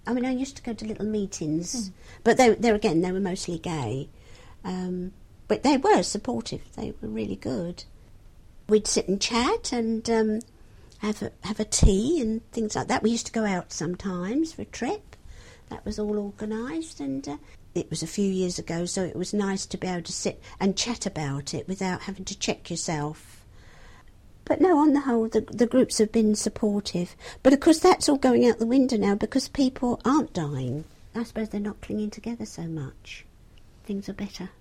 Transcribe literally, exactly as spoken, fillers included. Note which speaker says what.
Speaker 1: I mean, I used to go to little meetings, mm. but they, there again, they were mostly gay. Um, but they were supportive. They were really good. We'd sit and chat and um, have a, have a tea and things like that. We used to go out sometimes for a trip. That was all organised, and uh, it was a few years ago, so it was nice to be able to sit and chat about it without having to check yourself. But no, on the whole, the, the groups have been supportive. But of course, that's all going out the window now because people aren't dying. I suppose they're not clinging together so much. Things are better.